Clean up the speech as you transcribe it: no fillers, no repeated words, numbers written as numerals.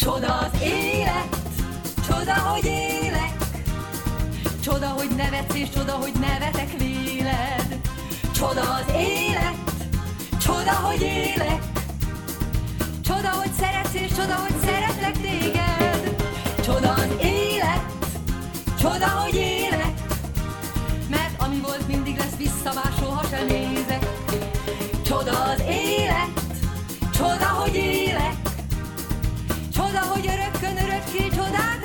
Csoda az élet, csoda, hogy élek. Csoda, hogy nevetsz, és csoda, hogy nevetek véled. Csoda az élet, csoda, hogy élek. Csoda, hogy szeretsz, és csoda, hogy szeretlek téged. Csoda az élet, csoda, hogy élek. Mert ami volt, mindig lesz, vissza már soha sem nézek. Csoda az élet, csoda, hogy élek. Csoda, hogy örökkön örökké csodák